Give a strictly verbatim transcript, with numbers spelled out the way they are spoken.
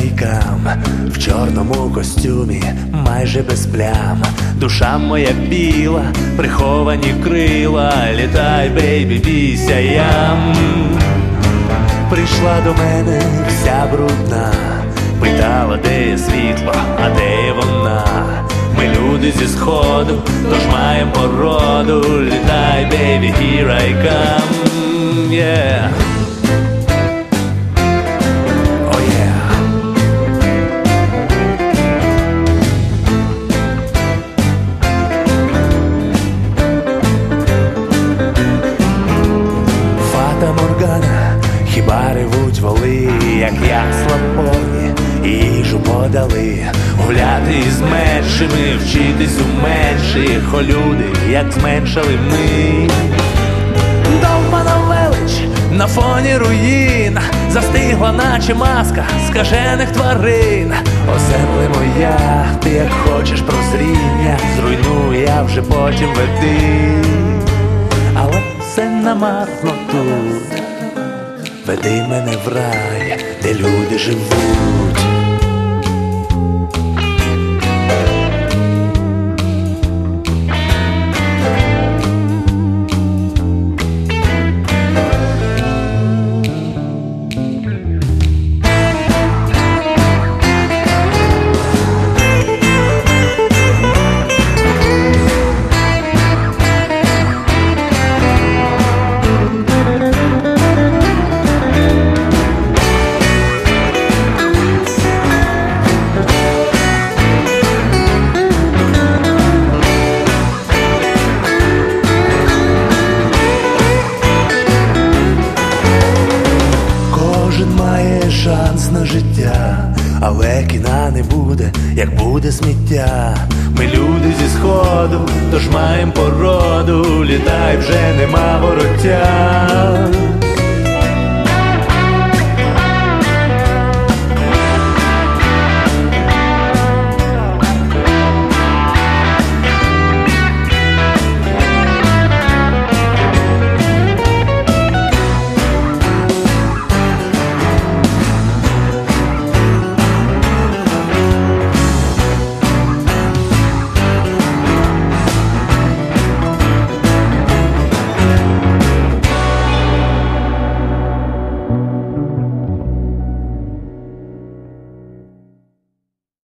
мейкам, в чорному костюмі, майже без плям. Душа моя біла, приховані крила. Літай, бейбі, бійся ям. Прийшла до мене вся брудна, питала, де є світло, а де є вона. Ми люди зі сходу, тож маєм породу. Літай, бейбі, here I come, yeah. Oh yeah. Фата Моргана, хіба ревуть воли, як ясла повні, і їжу подали. Гуляти із меншими, вчитись у менших, о люди, як зменшали ми. Довбана велич на фоні руїн, застигла наче маска скажених тварин. О земле моя, ти як хочеш прозріння, зруйнуй, я вже потім веди. Але все намарно тут, веди мене в рай, де люди живуть. Шанс на життя, але кіна не буде, як буде сміття. Ми люди зі сходу, тож маєм породу. Літай, вже нема вороття.